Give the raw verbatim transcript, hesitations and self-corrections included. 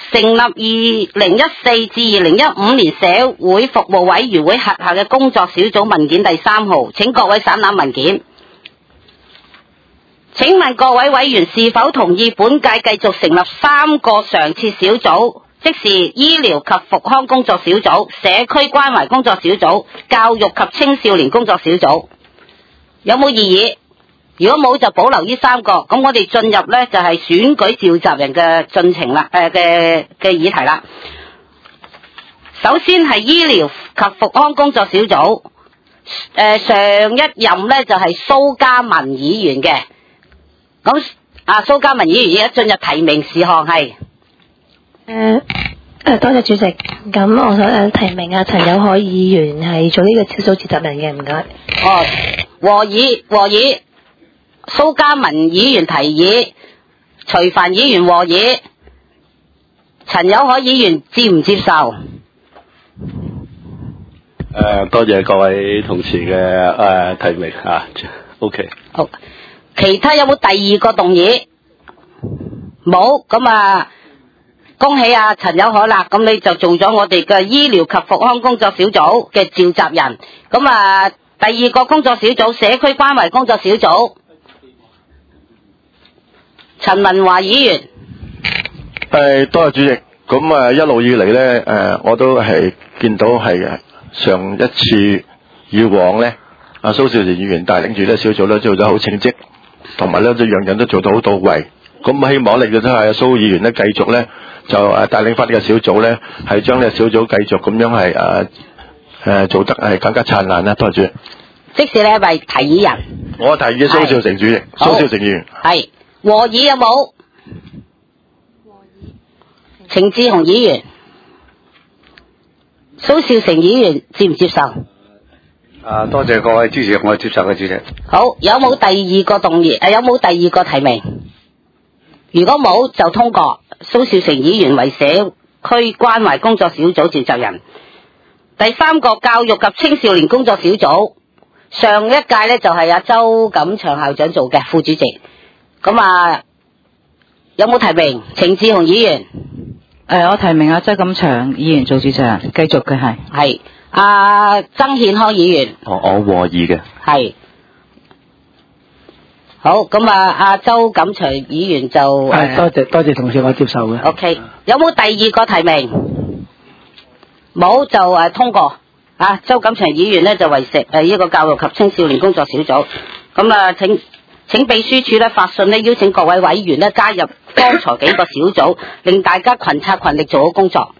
成立二零一四至二零一五年社會服務委員會轄下嘅工作小組文件第三號，請各位省覽文件。請問各位委員是否同意本屆繼續成立三個常設小組，即是醫療及復康工作小組、社區關懷工作小組、教育及青少年工作小組？有冇異議？如果冇就保留呢三個。咁我哋進入呢就係選舉召集人嘅進程啦，誒嘅嘅議題啦。首先係醫療及復康工作小組，誒、呃、上一任呢就係蘇嘉文議員嘅。咁啊，蘇嘉文議員而家進入提名事項係誒誒，多謝主席。咁我想提名啊陳友凱議員係做呢個小組召集人嘅，唔該。 哦，和議和議，蘇嘉文議員提議，徐帆議員和議，陳友凱議員接唔接受？誒、 呃，多謝各位同事嘅誒、呃、提名啊 ，OK。 好。其他有冇第二個動議？冇，咁啊，恭喜啊陳友凱啦，咁你就做咗我哋嘅醫療及復康工作小組嘅召集人。咁啊，第二個工作小組社區關懷工作小組，陳文華議員。 誒，多謝主席。咁啊，一路以嚟咧，誒，我都係見到係上一次以往咧，阿蘇少成議員帶領住咧小組咧做得好稱職。同埋咧，都樣樣都做到好到位。咁希望你嘅都係阿蘇議員咧，繼續咧就誒帶領翻呢個小組咧，係將呢個小組繼續咁樣係誒誒做得係更加燦爛啦。多謝主席。 即使你係咪提議人？ 我提議蘇少成主席，蘇少成議員。 係和議有冇？和議。程志雄議員，蘇少成議員接唔接受？ 啊，多謝各位支持，我接受嘅主席。 好，有冇第二個動議？誒，有冇第二個提名？如果冇，就通過蘇少成議員為社區關懷工作小組召集人。第三個教育及青少年工作小組，上一屆呢就係阿周錦祥校長做嘅副主席。咁啊，有冇提名？程志雄議員。 誒，我提名阿周錦祥議員做主席人，繼續嘅係。 係。阿、啊、曾憲康議員， 我我和議嘅， 係好咁啊！阿周錦祥議員就係多謝多謝同事，我接受嘅。 O K， 有冇第二個提名？冇就誒、啊、通過啊！周錦祥議員呢就為食誒呢個教育及青少年工作小組，咁啊請請秘書處咧發信咧邀請各位委員咧加入剛才幾個小組，令大家群策群力做好工作。